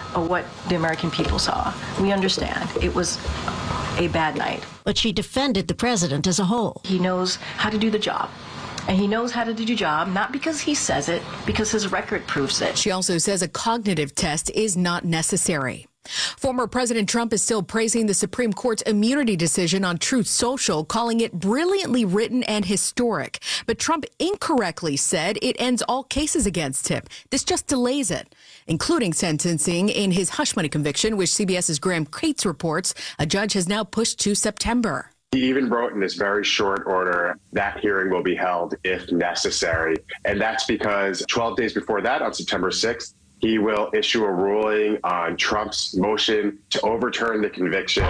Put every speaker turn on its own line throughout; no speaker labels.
of what the American people saw. We understand. It was a bad night.
But she defended the president as a whole.
He knows how to do the job. And he knows how to do the job, not because he says it, because his record proves it.
She also says a cognitive test is not necessary. Former President Trump is still praising the Supreme Court's immunity decision on Truth Social, calling it brilliantly written and historic. But Trump incorrectly said it ends all cases against him. This just delays it, including sentencing in his hush money conviction, which CBS's Graham Cates reports a judge has now pushed to September.
He even wrote in this very short order that hearing will be held if necessary. And that's because 12 days before that, on September 6th, he will issue a ruling on Trump's motion to overturn the conviction.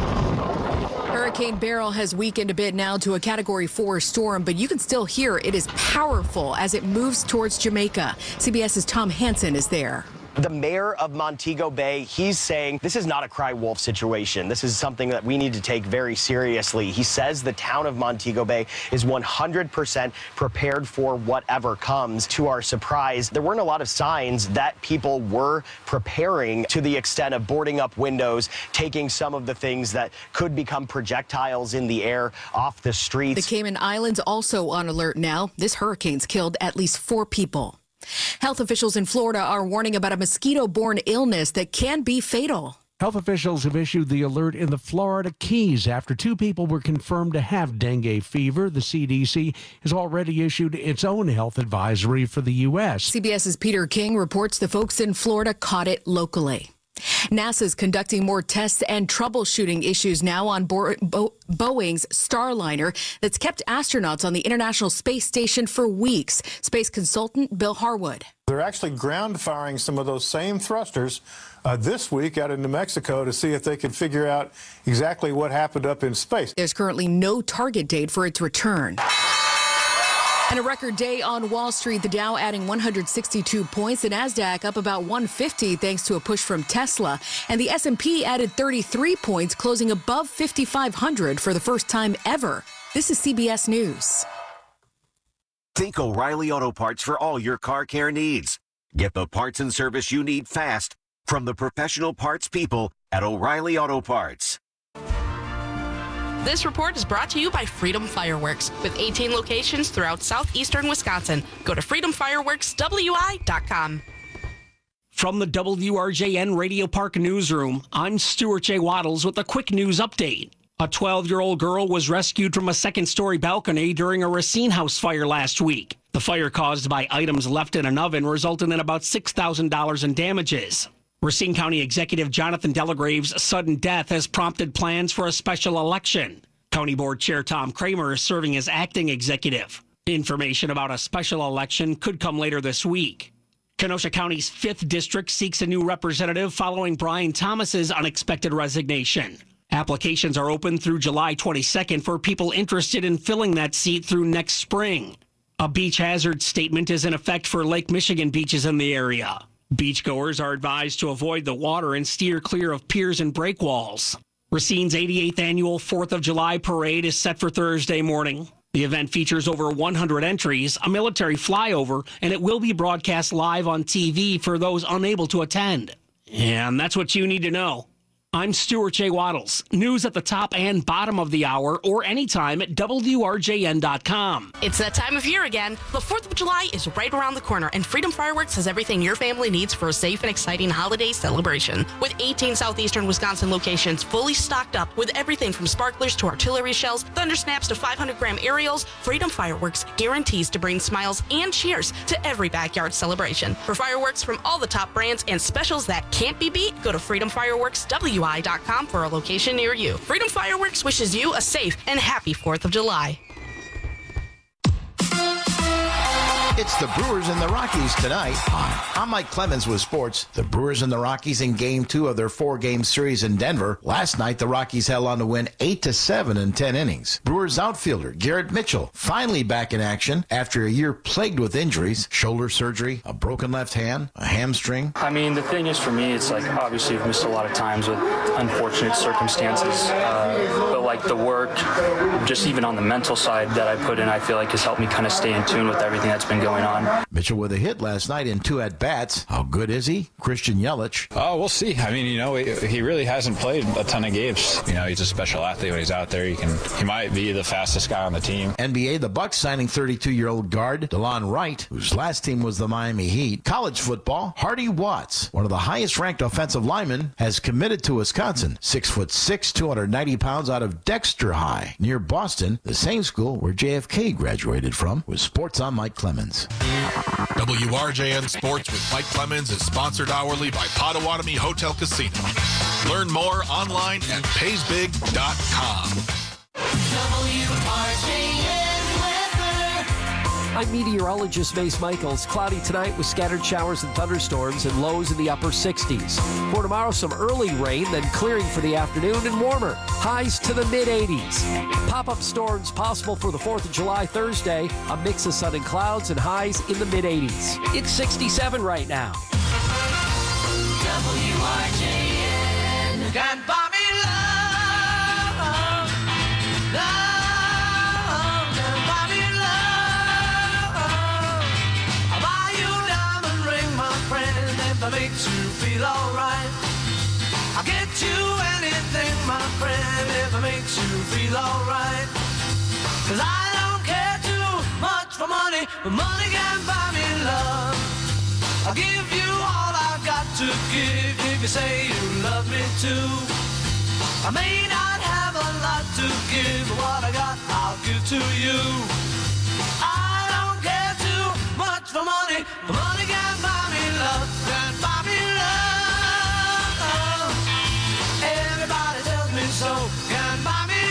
Hurricane Beryl has weakened a bit now to a Category 4 storm, but you can still hear it is powerful as it moves towards Jamaica. CBS's Tom Hansen is there.
The mayor of Montego Bay, he's saying this is not a cry wolf situation. This is something that we need to take very seriously. He says the town of Montego Bay is 100% prepared for whatever comes. To our surprise, there weren't a lot of signs that people were preparing to the extent of boarding up windows, taking some of the things that could become projectiles in the air off the streets.
The Cayman Islands also on alert now. This hurricane's killed at least 4 people. Health officials in Florida are warning about a mosquito-borne illness that can be fatal.
Health officials have issued the alert in the Florida Keys after 2 people were confirmed to have dengue fever. The CDC has already issued its own health advisory for the U.S.
CBS's Peter King reports the folks in Florida caught it locally. NASA's conducting more tests and troubleshooting issues now on Boeing's Starliner that's kept astronauts on the International Space Station for weeks. Space consultant Bill Harwood.
They're actually ground firing some of those same thrusters this week out in New Mexico to see if they can figure out exactly what happened up in space.
There's currently no target date for its return. And a record day on Wall Street, the Dow adding 162 points, the Nasdaq up about 150 thanks to a push from Tesla, and the S&P added 33 points, closing above 5,500 for the first time ever. This is CBS News.
Think O'Reilly Auto Parts for all your car care needs. Get the parts and service you need fast from the professional parts people at O'Reilly Auto Parts.
This report is brought to you by Freedom Fireworks, with 18 locations throughout southeastern Wisconsin. Go to freedomfireworkswi.com.
From the WRJN Radio Park newsroom, I'm Stuart J. Waddles with a quick news update. A 12-year-old girl was rescued from a second-story balcony during a Racine House fire last week. The fire caused by items left in an oven resulted in about $6,000 in damages. Racine County Executive Jonathan Delagrave's sudden death has prompted plans for a special election. County Board Chair Tom Kramer is serving as acting executive. Information about a special election could come later this week. Kenosha County's 5th District seeks a new representative following Brian Thomas's unexpected resignation. Applications are open through July 22nd for people interested in filling that seat through next spring. A beach hazard statement is in effect for Lake Michigan beaches in the area. Beachgoers are advised to avoid the water and steer clear of piers and breakwalls. Racine's 88th annual 4th of July parade is set for Thursday morning. The event features over 100 entries, a military flyover, and it will be broadcast live on TV for those unable to attend. And that's what you need to know. I'm Stuart J. Waddles. News at the top and bottom of the hour or anytime at WRJN.com.
It's that time of year again. The 4th of July is right around the corner, and Freedom Fireworks has everything your family needs for a safe and exciting holiday celebration. With 18 southeastern Wisconsin locations fully stocked up with everything from sparklers to artillery shells, thunder snaps to 500-gram aerials, Freedom Fireworks guarantees to bring smiles and cheers to every backyard celebration. For fireworks from all the top brands and specials that can't be beat, go to freedomfireworkswi.com for a location near you. Freedom Fireworks wishes you a safe and happy 4th of July.
It's the Brewers and the Rockies tonight. Hi, I'm Mike Clemens with sports. The Brewers and the Rockies in Game 2 of their 4-game series in Denver. Last night, the Rockies held on to win 8-7 in 10 innings. Brewers outfielder Garrett Mitchell finally back in action after a year plagued with injuries, shoulder surgery, a broken left hand, a hamstring.
I mean, the thing is for me, it's like obviously I've missed a lot of times with unfortunate circumstances, but like the work, just even on the mental side that I put in, I feel like has helped me kind of stay in tune with everything that's been going going on.
Mitchell with a hit last night in 2 at-bats. How good is he? Christian Yelich.
Oh, we'll see. I mean, he really hasn't played a ton of games. He's a special athlete when he's out there. He might be the fastest guy on the team.
NBA, the Bucks signing 32-year-old guard DeLon Wright, whose last team was the Miami Heat. College football, Hardy Watts, one of the highest-ranked offensive linemen, has committed to Wisconsin. 6'6", 290 pounds, out of Dexter High, near Boston, the same school where JFK graduated from. With Sports, I'm Mike Clemens.
WRJN Sports with Mike Clemens is sponsored hourly by Potawatomi Hotel Casino. Learn more online at paysbig.com.
I'm meteorologist Mace Michaels. Cloudy tonight with scattered showers and thunderstorms and lows in the upper 60s. For tomorrow, some early rain, then clearing for the afternoon and warmer. Highs to the mid-80s. Pop-up storms possible for the 4th of July Thursday. A mix of sun and clouds and highs in the mid-80s. It's 67 right now.
WRJN. Can't buy me love. Love. Can't buy me love. I'll buy you a diamond ring, my friend, if that makes you feel alright. I'll get you anything, my friend, if it makes you feel alright. 'Cause I don't care too much for money, but money can't buy me love. I'll give you all I've got to give if you say you love me too. I may not have a lot to give, but what I got I'll give to you. I don't care too much for money, but money can't buy me love. Can't buy me love. Everybody tells me so. Can't buy me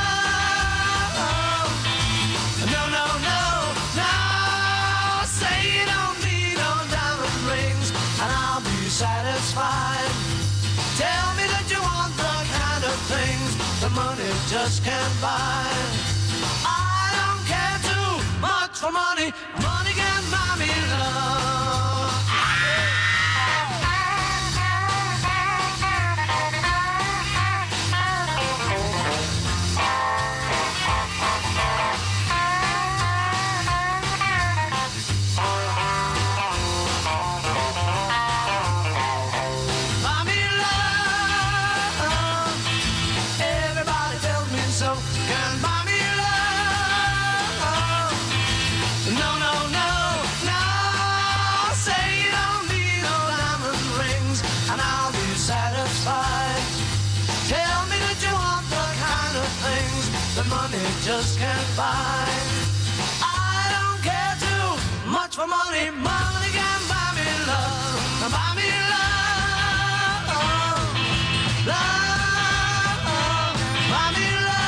love. No, no, no, no. Say you don't need no diamond rings, and I'll be satisfied. Tell me that you want the kind of things that money just can't buy. I don't care too much for money. Money can't buy me love. Buy me love. Everybody tells me so. Can't buy me love. No, no, no, no. Say you don't need no diamond rings, and I'll be satisfied. Tell me that you want the kind of things that money just can't buy. I don't care too much for money. Money can buy me love. Buy me love. Love. Buy me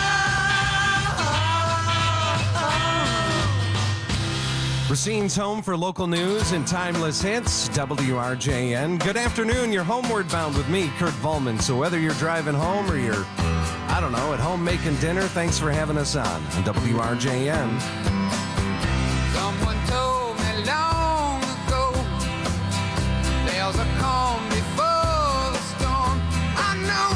love.
Racine's home for local news and timeless hits, WRJN. Good afternoon, you're homeward bound with me, Kurt Volman. So whether you're driving home or you're, at home making dinner, thanks for having us on WRJN.
Someone told me long ago there's a calm before the storm. I know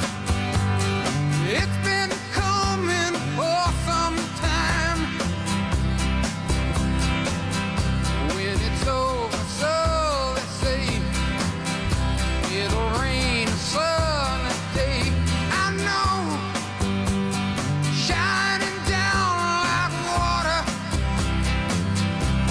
it's been coming for some time. When it's over, so they say it'll rain a sunny day. I know, shining down like water.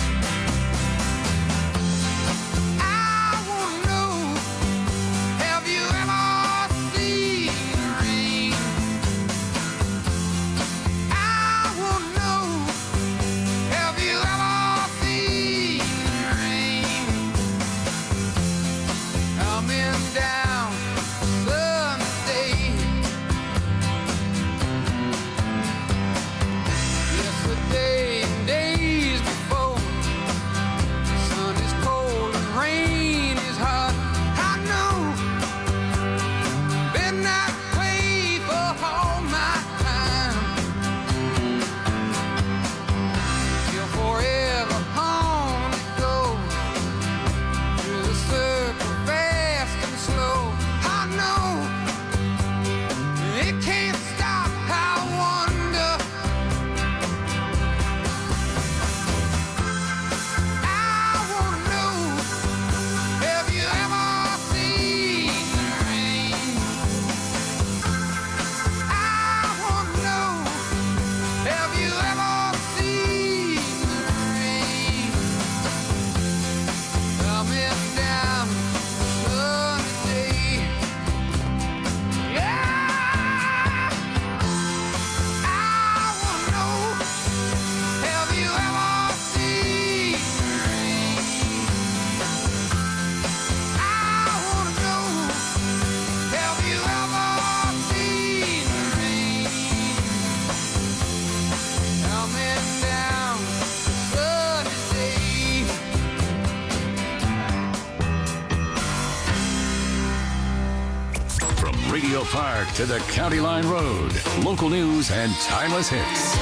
Radio Park to the County Line Road. Local news and timeless hits.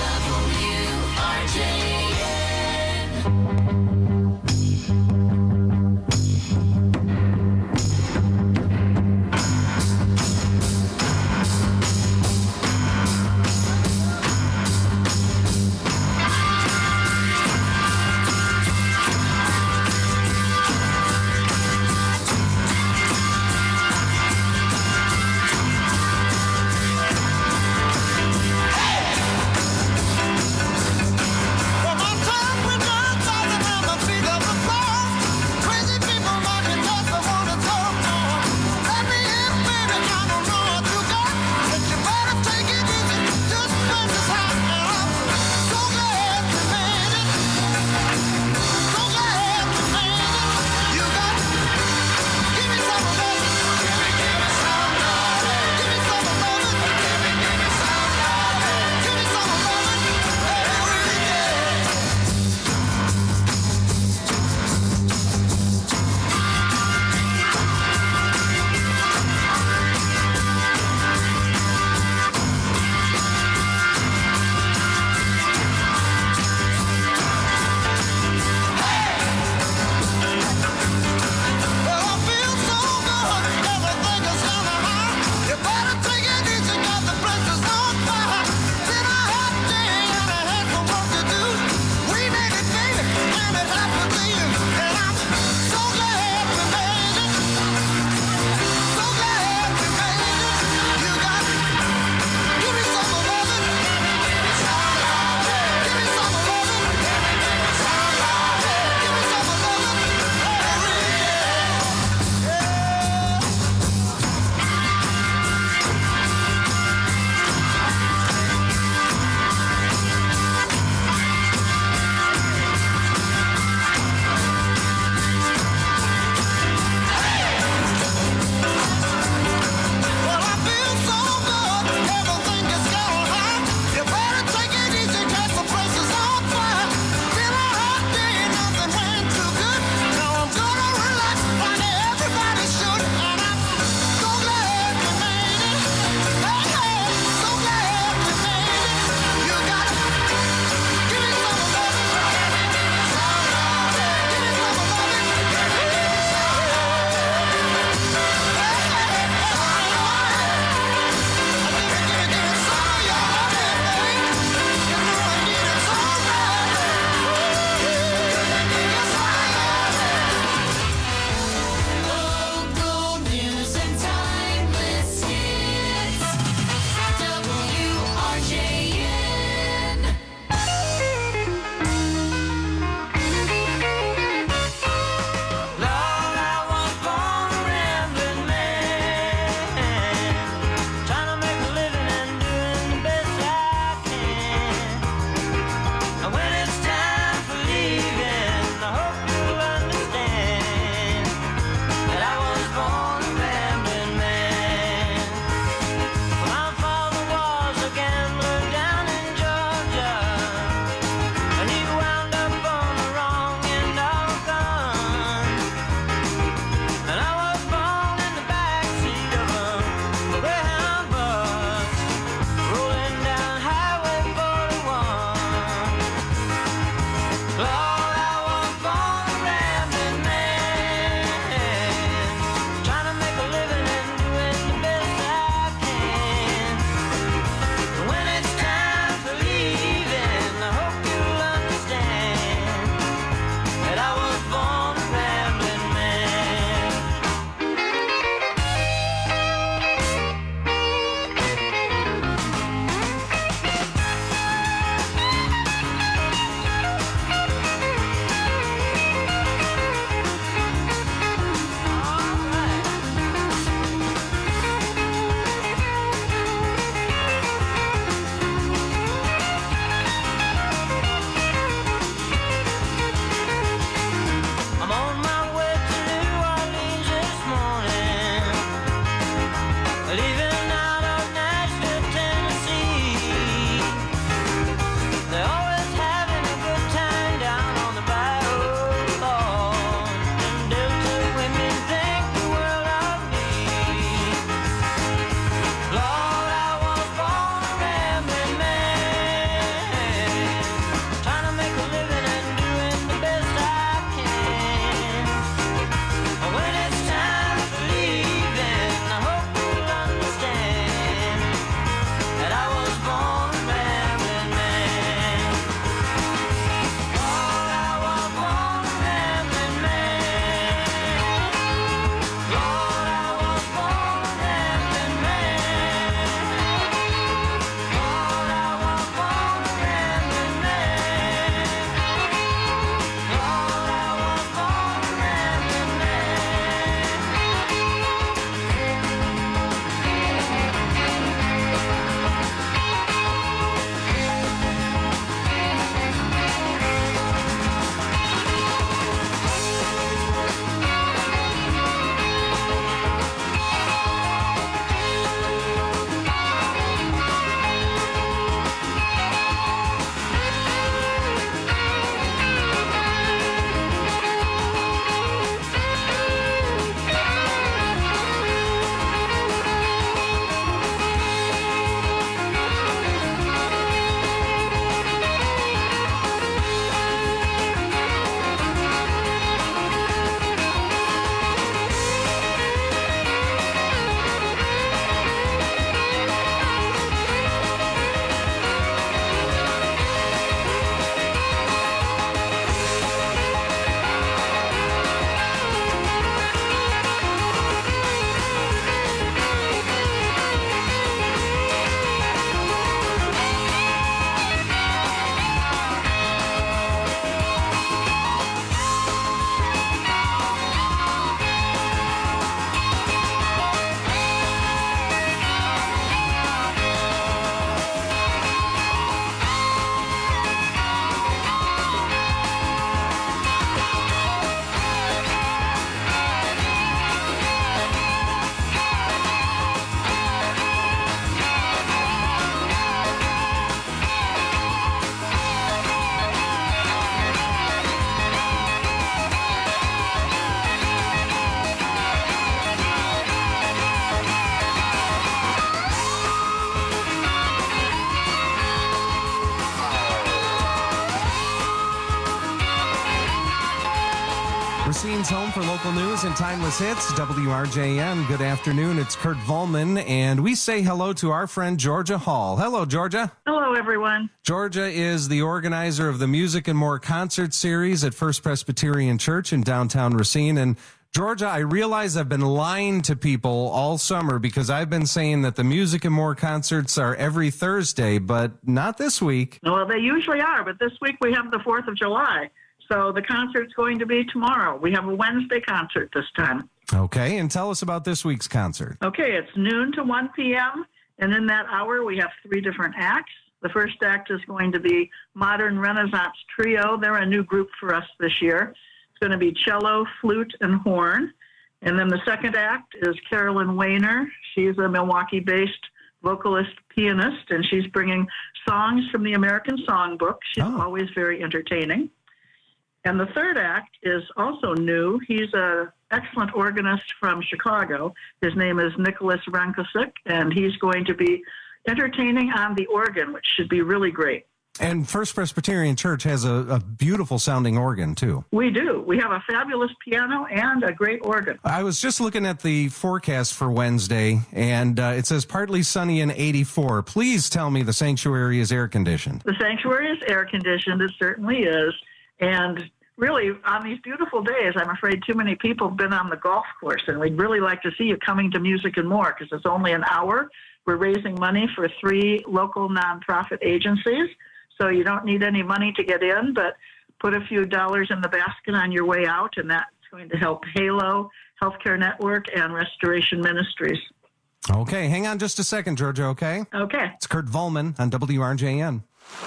Racine's home for local news and timeless hits, WRJN. Good afternoon. It's Kurt Volman, and we say hello to our friend Georgia Hall. Hello, Georgia.
Hello, everyone.
Georgia is the organizer of the Music and More concert series at First Presbyterian Church in downtown Racine. And Georgia, I realize I've been lying to people all summer because I've been saying that the Music and More concerts are every Thursday, but not this week.
Well, they usually are, but this week we have the 4th of July. So the concert's going to be tomorrow. We have a Wednesday concert this time.
Okay, and tell us about this week's concert.
Okay, it's noon to 1 p.m., and in that hour we have 3 different acts. The first act is going to be Modern Renaissance Trio. They're a new group for us this year. It's going to be cello, flute, and horn. And then the second act is Carolyn Wayner. She's a Milwaukee-based vocalist pianist, and she's bringing songs from the American Songbook. She's always very entertaining. And the third act is also new. He's an excellent organist from Chicago. His name is Nicholas Rankosik, and he's going to be entertaining on the organ, which should be really great.
And First Presbyterian Church has a beautiful sounding organ, too.
We do. We have a fabulous piano and a great organ.
I was just looking at the forecast for Wednesday, and it says partly sunny and 84. Please tell me the sanctuary is air-conditioned.
The sanctuary is air-conditioned. It certainly is. And really, on these beautiful days, I'm afraid too many people have been on the golf course, and we'd really like to see you coming to Music and More because it's only an hour. We're raising money for 3 local nonprofit agencies. So you don't need any money to get in, but put a few dollars in the basket on your way out, and that's going to help Halo, Healthcare Network, and Restoration Ministries.
Okay, hang on just a second, Georgia, okay?
Okay.
It's Kurt Volman on WRJN.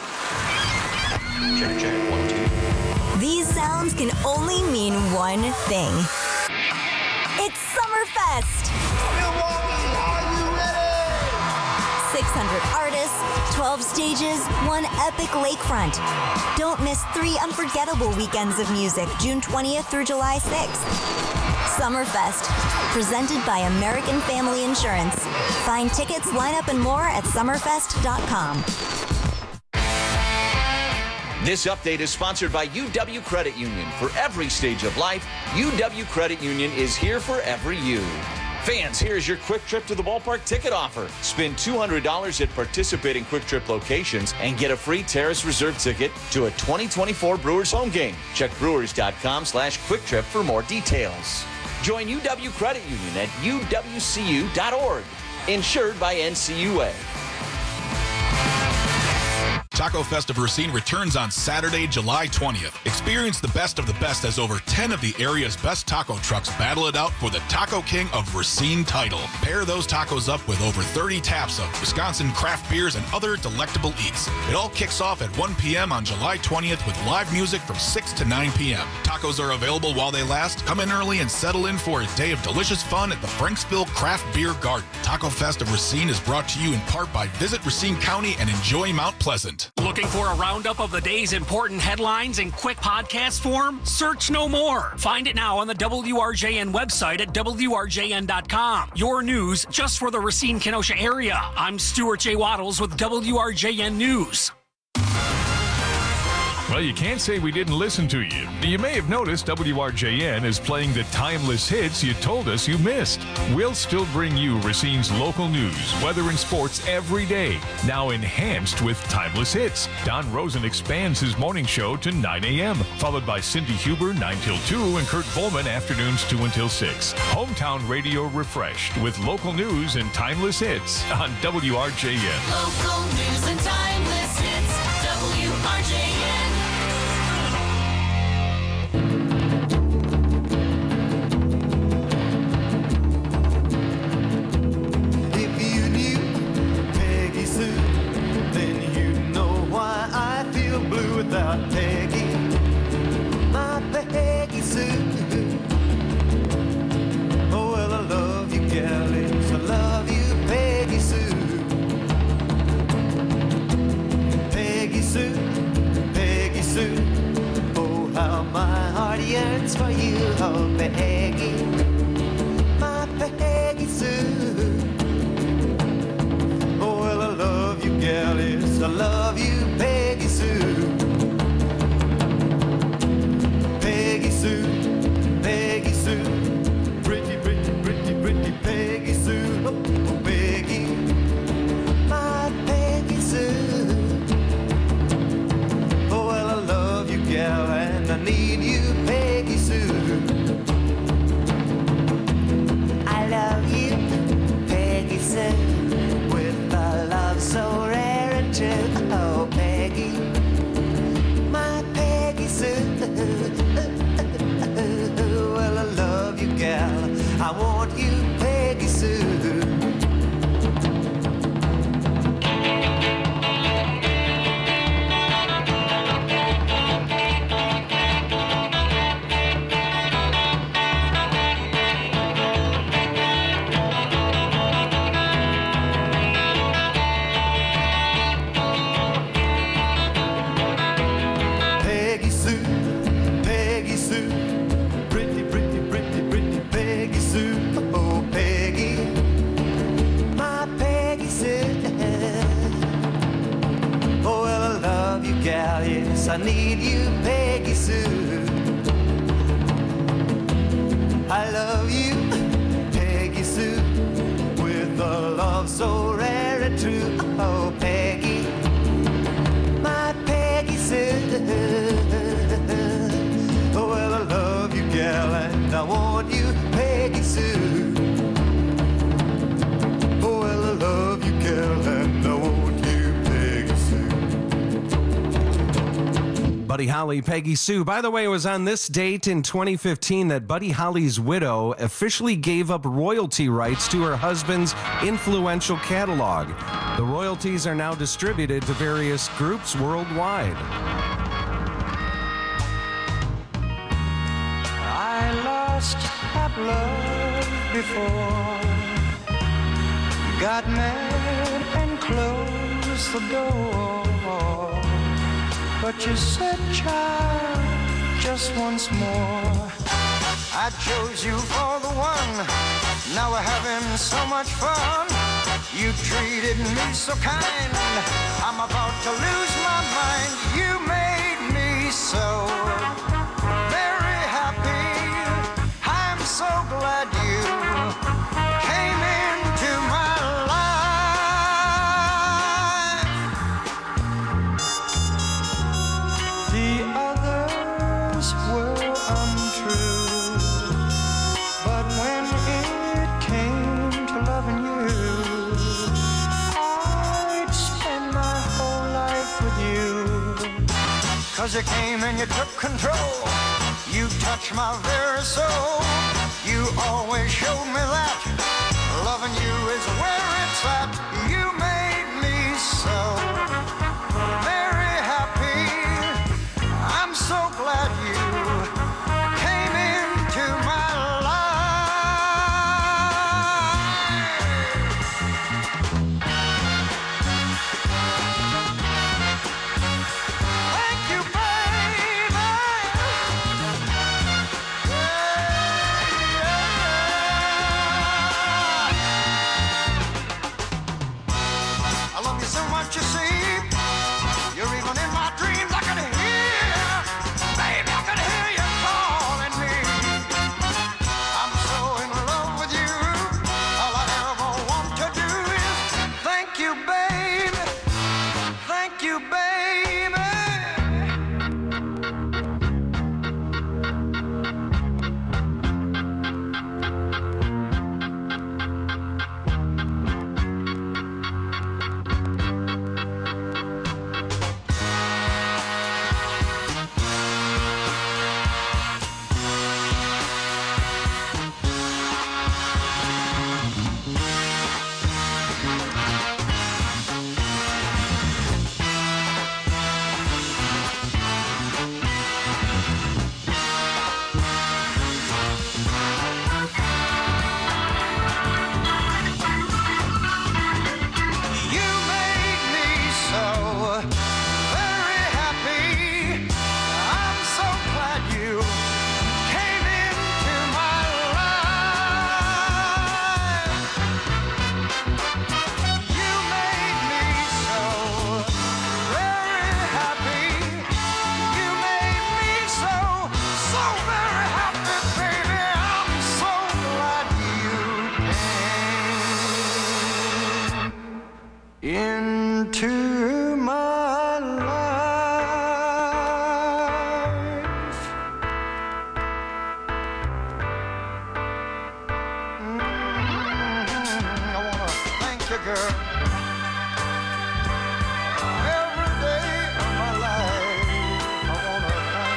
Check, 1, 2. These sounds can only mean one thing. It's Summerfest! 600 artists, 12 stages, 1 epic lakefront. Don't miss 3 unforgettable weekends of music, June 20th through July 6th. Summerfest, presented by American Family Insurance. Find tickets, lineup, and more at summerfest.com.
This update is sponsored by UW Credit Union. For every stage of life, UW Credit Union is here for every you. Fans, here's your Quick Trip to the Ballpark ticket offer. Spend $200 at participating Quick Trip locations and get a free Terrace Reserve ticket to a 2024 Brewers home game. Check brewers.com/QuickTrip for more details. Join UW Credit Union at uwcu.org. Insured by NCUA.
Taco Fest of Racine returns on Saturday, July 20th. Experience the best of the best as over 10 of the area's best taco trucks battle it out for the Taco King of Racine title. Pair those tacos up with over 30 taps of Wisconsin craft beers and other delectable eats. It all kicks off at 1 p.m. on July 20th with live music from 6 to 9 p.m. Tacos are available while they last. Come in early and settle in for a day of delicious fun at the Franksville Craft Beer Garden. Taco Fest of Racine is brought to you in part by Visit Racine County and enjoy Mount Pleasant.
Looking for a roundup of the day's important headlines in quick podcast form? Search no more. Find it now on the WRJN website at WRJN.com. Your news just for the Racine-Kenosha area. I'm Stuart J. Waddles with WRJN News.
Well, you can't say we didn't listen to you. You may have noticed WRJN is playing the timeless hits you told us you missed. We'll still bring you Racine's local news, weather, and sports every day, now enhanced with timeless hits. Don Rosen expands his morning show to 9 a.m., followed by Cindy Huber 9 till 2 and Kurt Volman afternoons 2 until 6. Hometown radio refreshed with local news and timeless hits on WRJN.
Local news and timeless hits, WRJN. Without Peggy, my Peggy Sue. Oh, well, I love you, galleys. I love you, Peggy Sue. Peggy Sue, Peggy Sue. Oh, how my heart yearns for you, oh, Peggy, my Peggy Sue. Oh, well, I love you, galleys. I love you, Peggy Sue. Peggy Sue, Peggy Sue, oh, Peggy, my Peggy Sue. Oh, well, I love you, gal, and I need you, Peggy Sue.
I love you, Peggy Sue, with a love so rare and true. Oh, Peggy,
My Peggy Sue. Well, I love you, gal. I want you, Peggy Sue. Peggy Sue, Peggy Sue, pretty, pretty, pretty, pretty Peggy Sue. Oh, Peggy, my Peggy Sue. Oh, well, I love you, gal, yes, I need you, Peggy Sue. I love you, Peggy Sue, with a love so rare and true. Oh, Peggy, my Peggy Sue. Oh, well, I love you, gal, and I want you, Peggy Sue. Oh, well, I love you, gal, and I want you, Peggy Sue.
Buddy Holly, Peggy Sue. By the way, it was on this date in 2015 that Buddy Holly's widow officially gave up royalty rights to her husband's influential catalog. The royalties are now distributed to various groups worldwide.
I lost that love before, got mad and closed the door. But you said, child, just once more. I chose you for the one, now we're having so much fun. You treated me so kind, I'm about to lose my mind. You made me so very happy. I'm so glad you came into my life. The others were untrue, but when it came to loving you, I'd spend my whole life with you. 'Cause you came and you took control, you touched my very soul. You always showed me that loving you is where it's at. You made me so very happy. I'm so glad you came into my Thank you, baby.
into my life. I wanna thank you, girl. Every day of my life, I wanna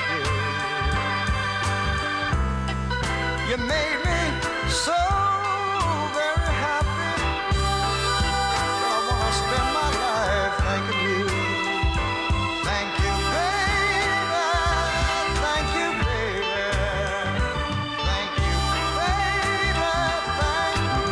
thank you. You made me so very happy. I wanna spend my life thanking you. Thank you, baby. Thank you, baby. Thank you, baby. Thank you.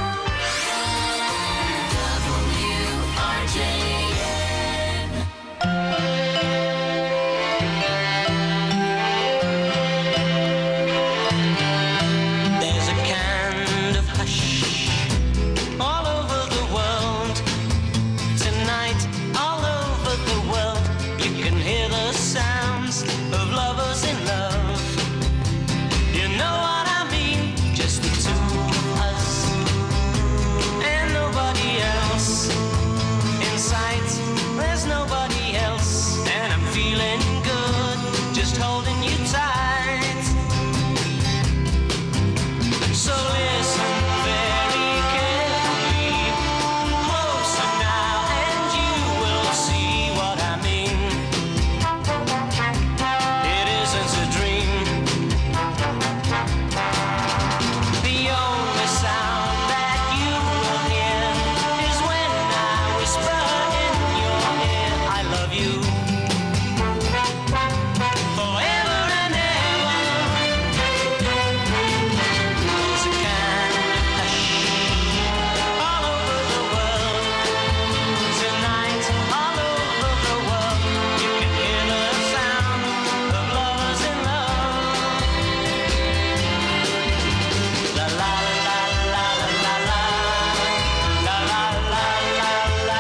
There's a kind of hush all over the world. Tonight, all over the world, you can hear the sounds of lovers in love. You know what I mean? Just the two of us and nobody else. In sight, there's nobody else, and I'm feeling good, just holding you tight. So listen very carefully, closer now, and you will see what I mean. It isn't a dream. The only sound that you will hear is when I whisper in your ear, I love you. Forever and ever. There's a kind of hush all over the world. Tonight, all over the world, you can hear the sound of lovers in love. La la la la la la la la la la la la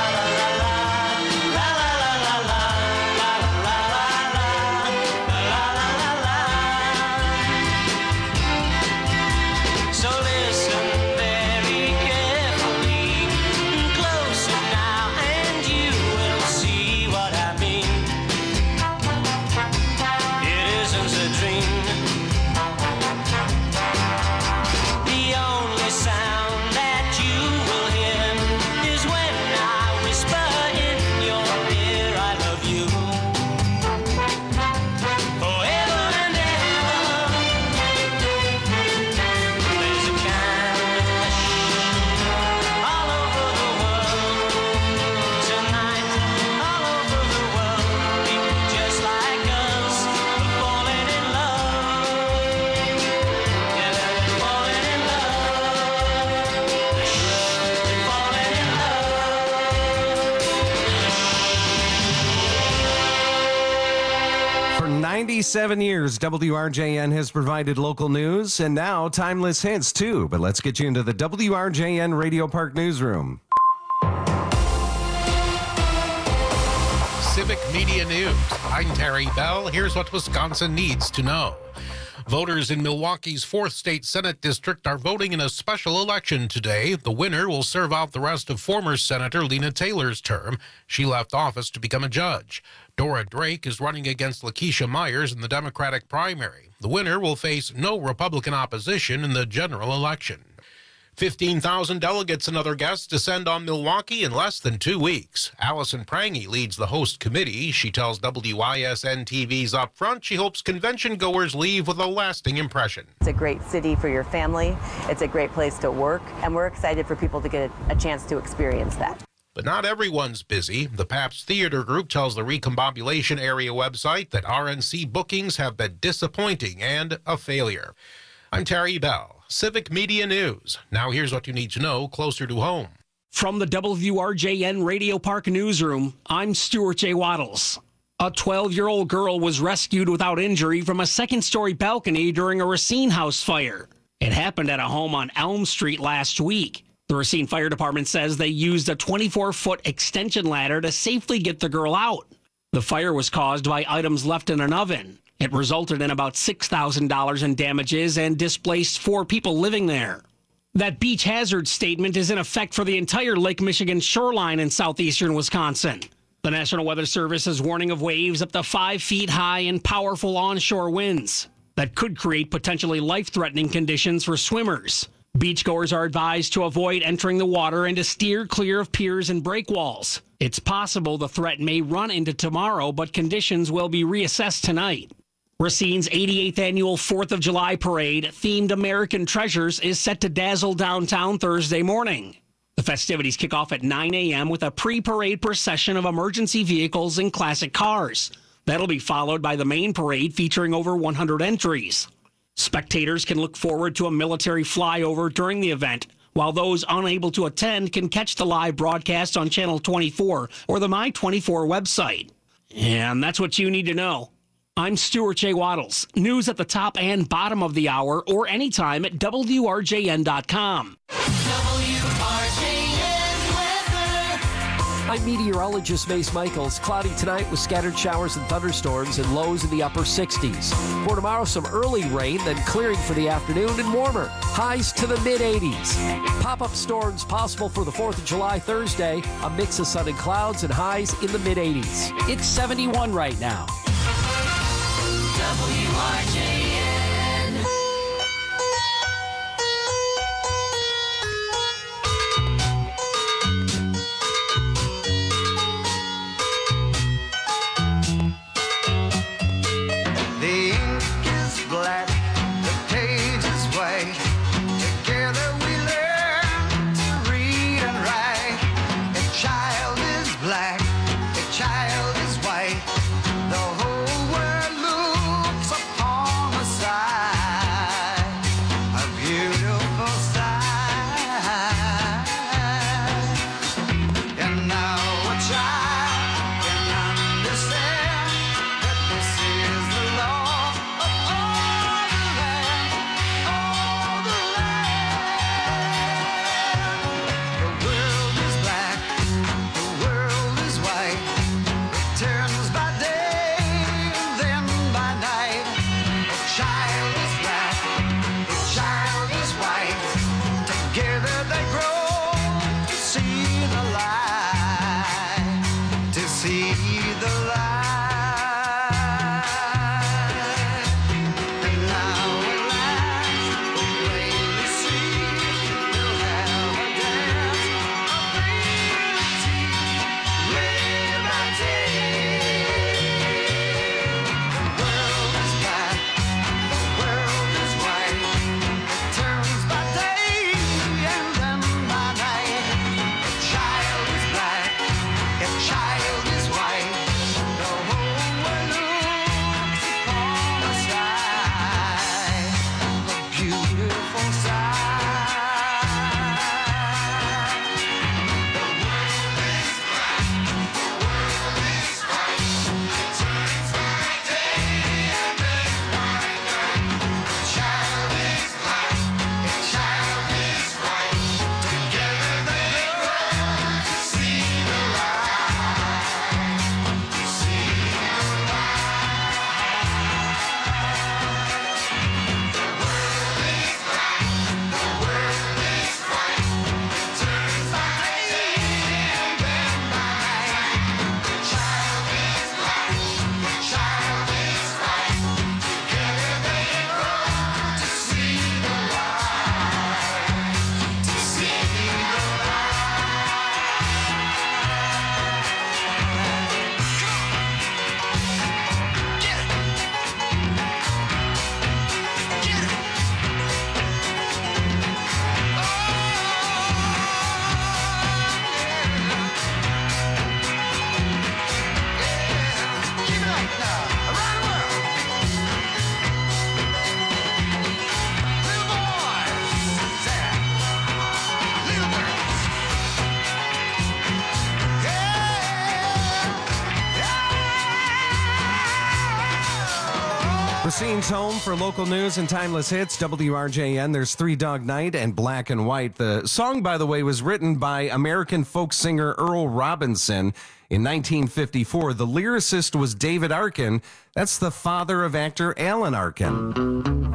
So listen very carefully, closer now, and you will see what I mean. It isn't a dream. The only sound that you will hear is when I whisper in your ear, I love you. Forever and ever. There's a kind of hush all over the world. Tonight, all over the world, people just like us are falling in love. Yeah, they're falling in love. They're falling in
For 97 years, WRJN has provided local news and now timeless hits too. But let's get you into the WRJN Radio Park newsroom.
Civic Media News. I'm Terry Bell. Here's what Wisconsin needs to know. Voters in Milwaukee's 4th State Senate District are voting in a special election today. The winner will serve out the rest of former Senator Lena Taylor's term. She left office to become a judge. Dora Drake is running against Lakeisha Myers in the Democratic primary. The winner will face no Republican opposition in the general election. 15,000 delegates and other guests descend on Milwaukee in less than 2 weeks. Allison Prangy leads the host committee. She tells WISN TV's Up Front she hopes convention goers leave with a lasting impression.
It's a great city for your family. It's a great place to work, and we're excited for people to get a chance to experience that.
But not everyone's busy. The Pabst Theater Group tells the Recombobulation Area website that RNC bookings have been disappointing and a failure. I'm Terry Bell, Civic Media News. Now here's what you need to know closer to home.
From the WRJN Radio Park newsroom, I'm Stuart J. Waddles. A 12-year-old girl was rescued without injury from a second-story balcony during a Racine house fire. It happened at a home on Elm Street last week. The Racine Fire Department says they used a 24-foot extension ladder to safely get the girl out. The fire was caused by items left in an oven. It resulted in about $6,000 in damages and displaced 4 people living there. That beach hazard statement is in effect for the entire Lake Michigan shoreline in southeastern Wisconsin. The National Weather Service is warning of waves up to 5 feet high and powerful onshore winds that could create potentially life-threatening conditions for swimmers. Beachgoers are advised to avoid entering the water and to steer clear of piers and breakwalls. It's possible the threat may run into tomorrow, but conditions will be reassessed tonight. Racine's 88th annual 4th of July parade, themed American Treasures, is set to dazzle downtown Thursday morning. The festivities kick off at 9 a.m. with a pre-parade procession of emergency vehicles and classic cars. That'll be followed by the main parade featuring over 100 entries. Spectators can look forward to a military flyover during the event, while those unable to attend can catch the live broadcast on Channel 24 or the My24 website. And that's what you need to know. I'm Stuart J. Waddles. News at the top and bottom of the hour or anytime at WRJN.com.
I'm meteorologist Mace Michaels. Cloudy tonight with scattered showers and thunderstorms and lows in the upper 60s. For tomorrow, some early rain, then clearing for the afternoon and warmer. Highs to the mid-80s. Pop-up storms possible for the 4th of July Thursday. A mix of sun and clouds and highs in the mid-80s. It's 71 right now.
WRJN.
The ink is black, the page is white. Together we learn to read and write. A child is black, a child is white. The whole world looks upon a sight, a beautiful sight. And now a child can understand that this is the law of all the land, all the land. The world is black, the world is white. It turns by day, then by night. A child is black, a child is white. Together they grow to see the light, to see the light. And now at last, the way we see, we'll have a dance of liberty, liberty. The world is black, the world is white. It turns by day and then by night. A child is black, a child is white. The whole world looks upon a sight, a beautiful sight. The world is black, the world is white. It turns by day and then by night. A child is black, a child is white. Together they grow to see the light, to see the light. The world is black, the world is white. It turns by day and then by night. The child is black, the child is white. Together they grow to see the light, to see the
Racine's home for local news and timeless hits, WRJN. There's Three Dog Night and Black and White. The song, by the way, was written by American folk singer Earl Robinson in 1954. The lyricist was David Arkin. That's the father of actor Alan Arkin.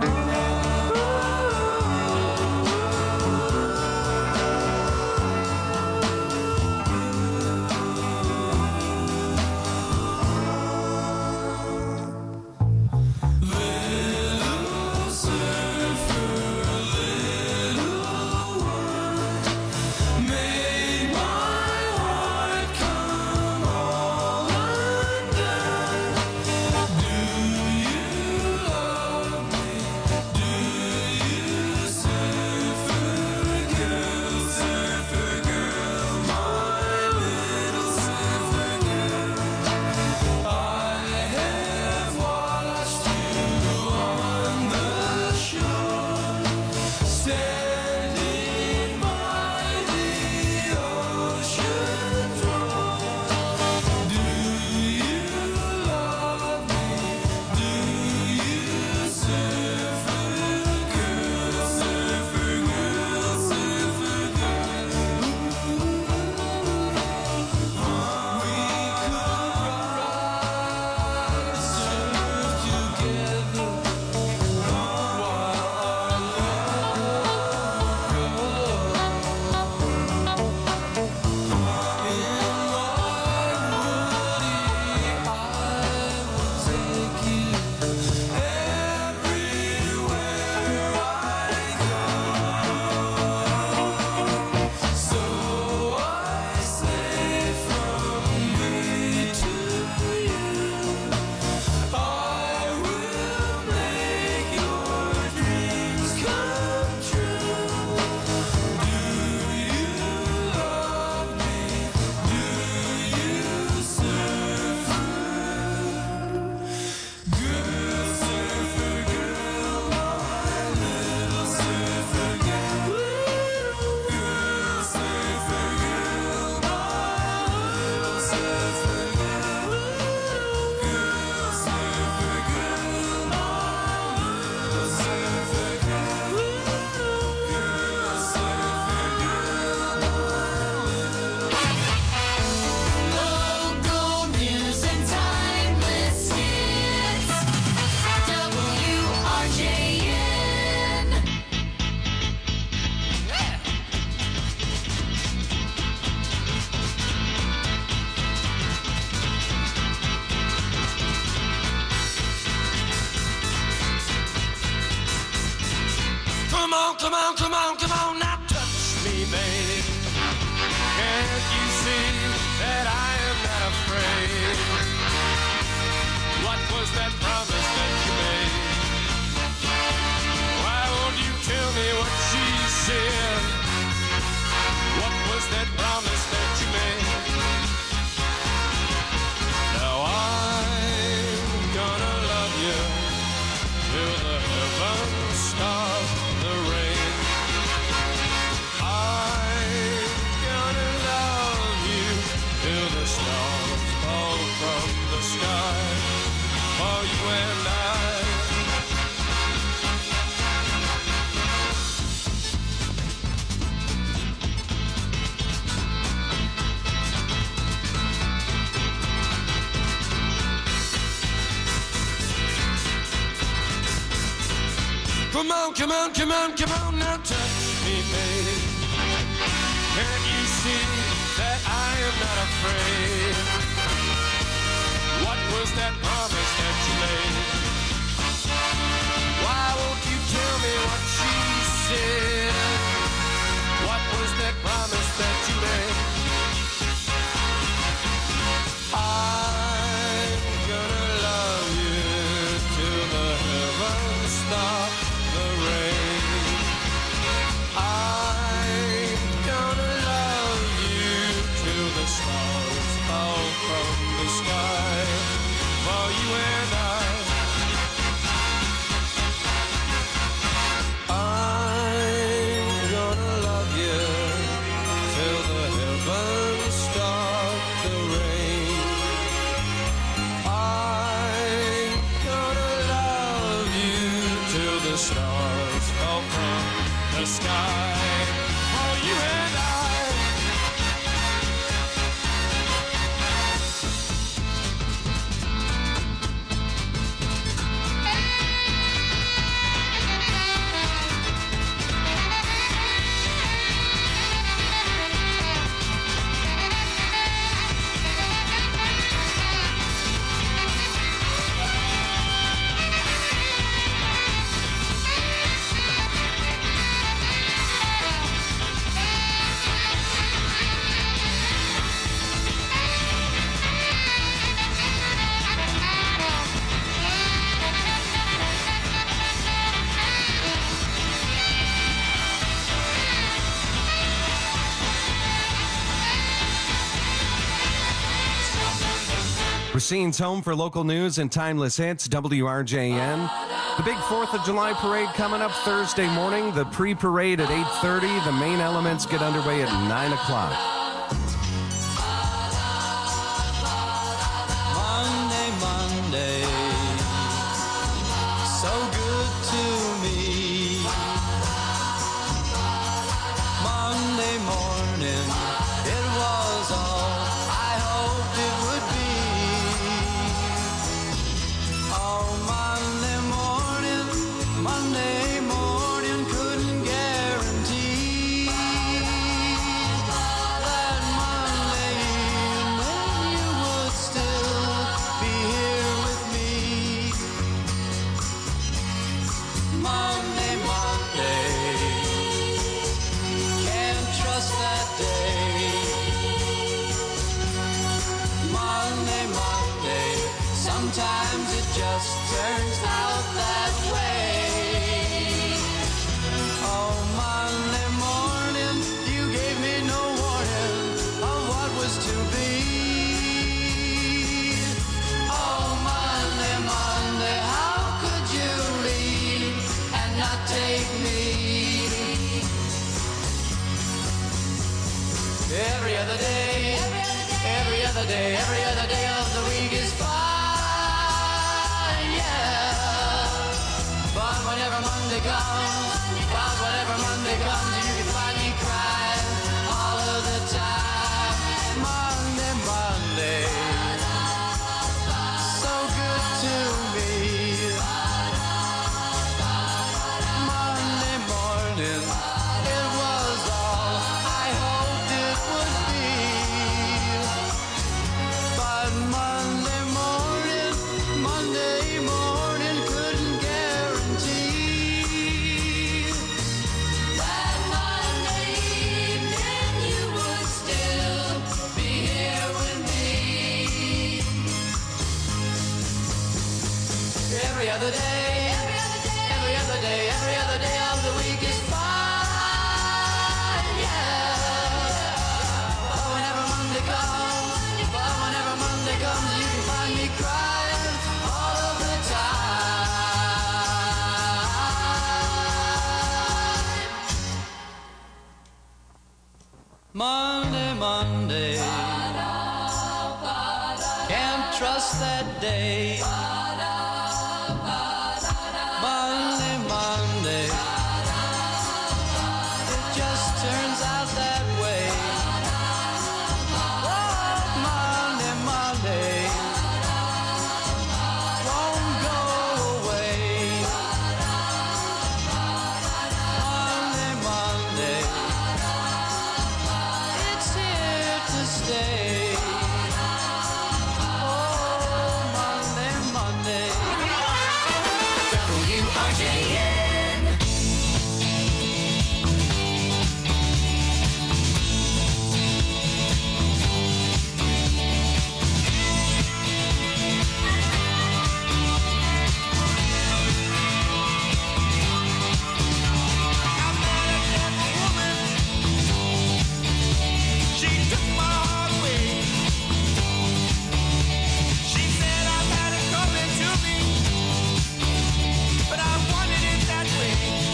come on, come on, come on, now touch me, baby. Can't you see that I am not afraid? What was that promise that you made? Why won't you tell me what she said? What was that promise that you made? Now I'm gonna love you till the heavens stop the rain. I'm gonna love you till the stars fall from the sky. For you and I. Come on, come on, come on, come on, now touch me, baby. Can't you see that I am not afraid? What was that promise that you made? Why won't you tell me what she said? What was that promise that you made? I'm gonna love you till the heavens stop the rain. I'm gonna love you till the stars fall from the sky. For you and I'm gonna love you till the heavens stop the rain. I'm gonna love you till the stars fall from the sky. For you and
Racine's home for local news and timeless hits, WRJN. The big 4th of July parade coming up Thursday morning. The pre-parade at 8:30. The main elements get underway at 9 o'clock.
Monday, Monday, so good to me. Monday morning, it was all I hoped it would be. Oh, Monday morning, couldn't guarantee that Monday evening you would still be here with me. Monday, can't trust that day. Monday, sometimes it just turns out that way. Oh, Monday morning, you gave me no warning of what was to be. Oh, Monday, how could you leave and not take me? Every other day, every other day, every other day of the week is fine, yeah. But whenever Monday comes, you can find me crying all of the time. Monday, so good to me. Monday morning, it was all I hoped it would be. But Monday other day, every other day, every other day of the week is fine, yeah. But whenever Monday comes, you can find me crying all of the time. Monday, Monday, can't trust that day. Monday, Monday, it just turns out that way. Oh, Monday, Monday, won't go away. Monday, Monday, it's here to stay. Oh, Monday, Monday. WRJN. She took my heart away. She said I've had it coming to me, but I wanted it that way.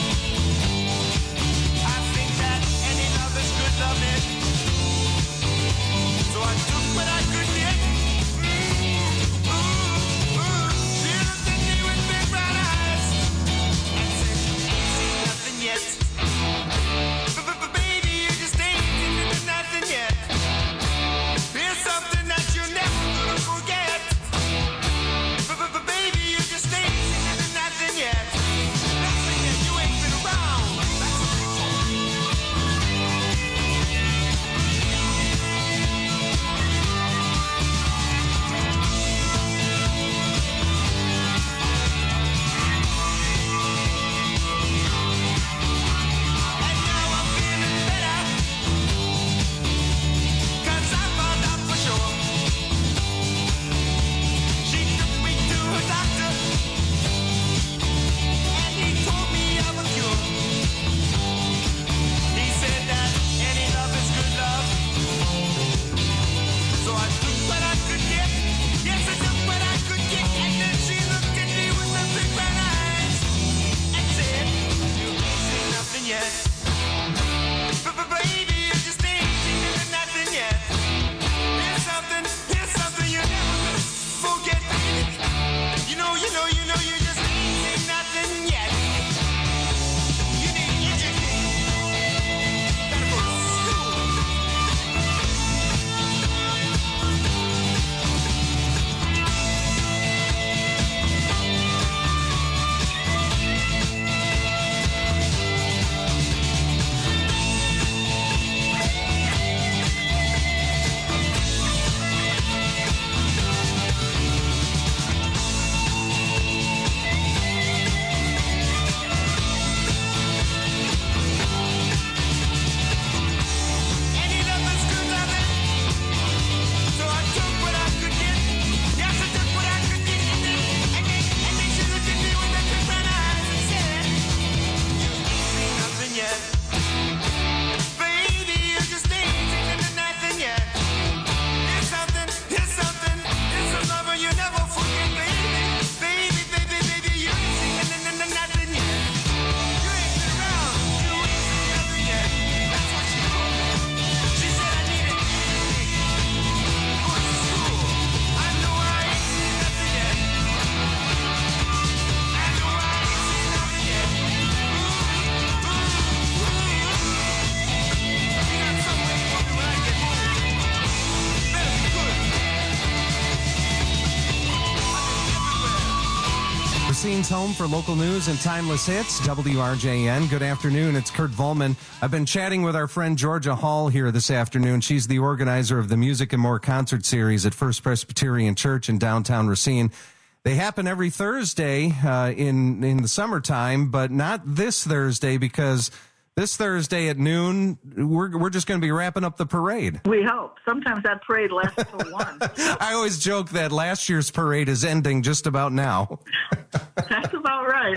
I think that any love is good loving, so I took what I could get. She looked at me with big brown eyes and said, "Ain't seen nothing yet." But baby, you just ain't seen nothing yet. Here's something that you're never gonna forget. But baby, you just ain't seen nothing yet. Nothing yet. You ain't been around. That's what they told me. And now I'm feeling better, 'cause I found out for sure. She took me to a doctor, and he told me of a cure. He said that any love is good love, so I took what I could get. Yes, I took what I could get, and then she looked at me with her big brown eyes and said, "You ain't seen nothing yet. But baby, you just ain't seen nothing yet. Here's something you're never gonna forget. You know, you just ain't seen nothing yet. You need education. Gotta go to school." Any love is good loving, so I took what I could get. Yes, I took what I could get, and then she looked at me with her big brown eyes and said, "You ain't seen nothing yet. Baby, you just ain't seen nothing yet. Here's something, here's a lover you never forget, baby. Baby, you ain't seen nothing yet. You ain't been around, you ain't seen nothing yet." That's what she told me. She said I needed education, go to school. I know I ain't seen nothing yet. I know I ain't seen nothing yet. You got some way for me when I get home. Better be good.
Racine's home for local news and timeless hits, WRJN. Good afternoon. It's Kurt Volman. I've been chatting with our friend Georgia Hall here this afternoon. She's the organizer of the Music and More concert series at First Presbyterian Church in downtown Racine. They happen every Thursday in the summertime, but not this Thursday because this Thursday at noon, we're just going to be wrapping up the parade.
We hope. Sometimes that parade lasts till 1.
I always joke that last year's parade is ending just about now.
That's about right.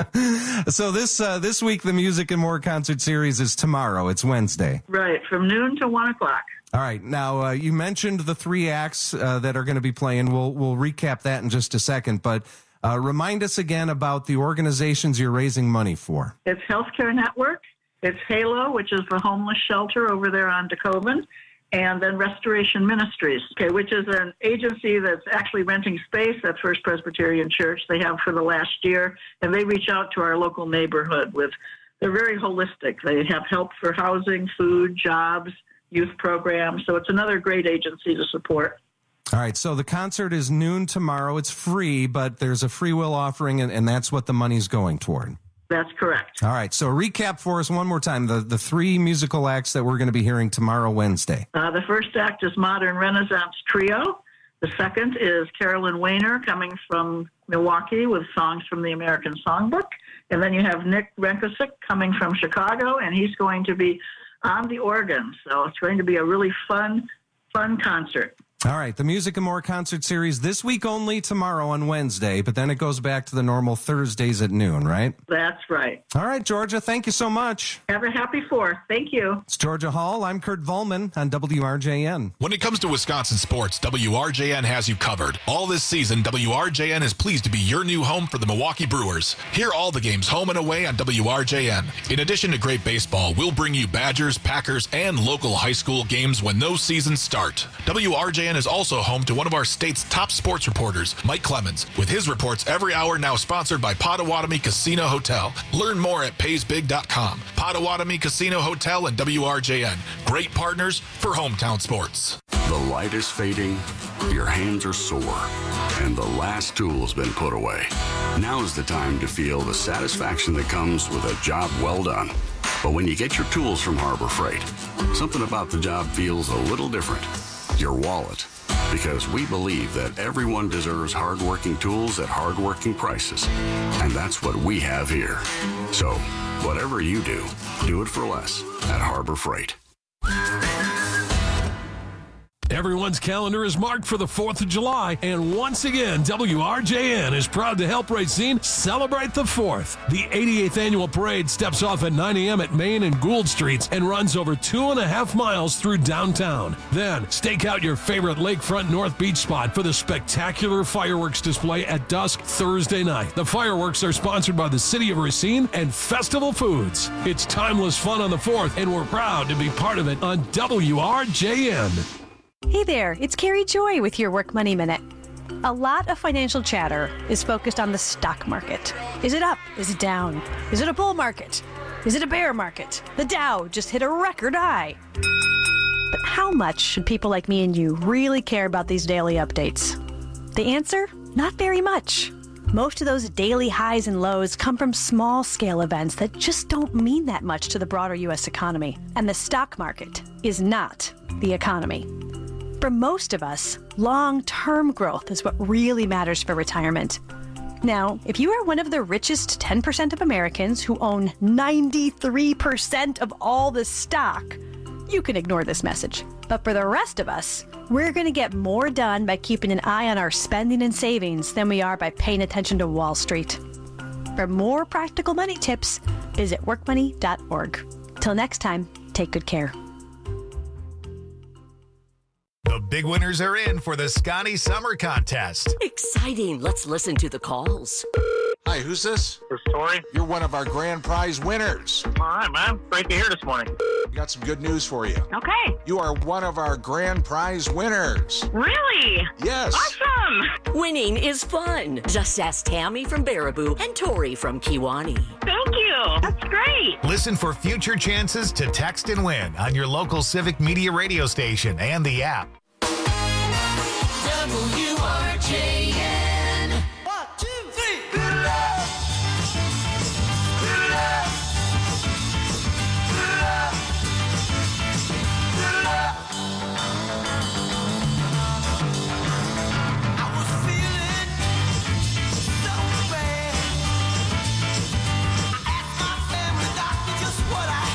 So this week, the Music and More concert series is tomorrow. It's Wednesday.
Right, from noon to 1 o'clock.
All right. Now, you mentioned the 3 acts that are going to be playing. We'll recap that in just a second, but remind us again about the organizations you're raising money for.
It's Healthcare Network. It's HALO, which is the homeless shelter over there on DeKoven, and then Restoration Ministries, which is an agency that's actually renting space at First Presbyterian Church. They have for the last year, and they reach out to our local neighborhood they're very holistic. They have help for housing, food, jobs, youth programs. So it's another great agency to support.
All right, so the concert is noon tomorrow. It's free, but there's a free will offering, and that's what the money's going toward.
That's correct.
All right, so recap for us one more time, the 3 musical acts that we're going to be hearing tomorrow, Wednesday.
The first act is Modern Renaissance Trio. The second is Carolyn Wayner coming from Milwaukee with songs from the American Songbook. And then you have Nick Renkosick coming from Chicago, and he's going to be on the organ. So it's going to be a really fun concert.
All right, the Music and More concert series this week only, tomorrow on Wednesday, but then it goes back to the normal Thursdays at noon, right?
That's right.
All right, Georgia, thank you so much.
Have a happy 4th. Thank you.
It's Georgia Hall. I'm Kurt Volman on WRJN.
When it comes to Wisconsin sports, WRJN has you covered. All this season, WRJN is pleased to be your new home for the Milwaukee Brewers. Hear all the games home and away on WRJN. In addition to great baseball, we'll bring you Badgers, Packers, and local high school games when those seasons start. WRJN is also home to one of our state's top sports reporters, Mike Clemens, with his reports every hour, now sponsored by Potawatomi Casino Hotel. Learn more at paysbig.com. Potawatomi Casino Hotel and WRJN. Great partners for hometown sports.
The light is fading, your hands are sore, and the last tool's been put away. Now's the time to feel the satisfaction that comes with a job well done. But when you get your tools from Harbor Freight, something about the job feels a little different. Your wallet. Because we believe that everyone deserves hardworking tools at hardworking prices. And that's what we have here. So, whatever you do it for less at Harbor Freight.
Everyone's calendar is marked for the 4th of July, and once again, WRJN is proud to help Racine celebrate the 4th. The 88th annual parade steps off at 9 a.m. at Main and Gould Streets and runs over 2.5 miles through downtown. Then, stake out your favorite lakefront North Beach spot for the spectacular fireworks display at dusk Thursday night. The fireworks are sponsored by the City of Racine and Festival Foods. It's timeless fun on the 4th, and we're proud to be part of it on WRJN.
Hey there, it's Carrie Joy with your Work Money Minute. A lot of financial chatter is focused on the stock market. Is it up? Is it down? Is it a bull market? Is it a bear market? The Dow just hit a record high. But how much should people like me and you really care about these daily updates? The answer? Not very much. Most of those daily highs and lows come from small-scale events that just don't mean that much to the broader U.S. economy. And the stock market is not the economy. For most of us, long-term growth is what really matters for retirement. Now, if you are one of the richest 10% of Americans who own 93% of all the stock, you can ignore this message. But for the rest of us, we're going to get more done by keeping an eye on our spending and savings than we are by paying attention to Wall Street. For more practical money tips, visit workmoney.org. Till next time, take good care.
The big winners are in for the Scotty Summer Contest.
Exciting. Let's listen to the calls.
Hi, who's this?
This is Tori.
You're one of our grand prize winners.
All right, man. Great to hear this morning.
We got some good news for you.
Okay.
You are one of our grand prize winners.
Really?
Yes.
Awesome. Winning is fun. Just ask Tammy from Baraboo and Tori from Kiwani.
Thank you. That's great.
Listen for future chances to text and win on your local Civic Media radio station and the app.
WRJN. 1, 2, 3. Good luck. Good luck. Good luck. Good luck. I was feeling so bad. I asked my family doctor just what I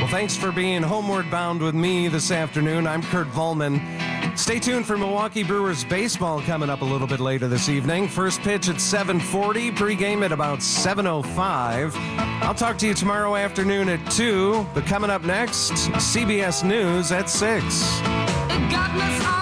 thanks for being homeward bound with me this afternoon. I'm Kurt Volman. Stay tuned for Milwaukee Brewers baseball coming up a little bit later this evening. First pitch at 7:40, pregame at about 7:05. I'll talk to you tomorrow afternoon at 2, but coming up next, CBS News at 6.
It got me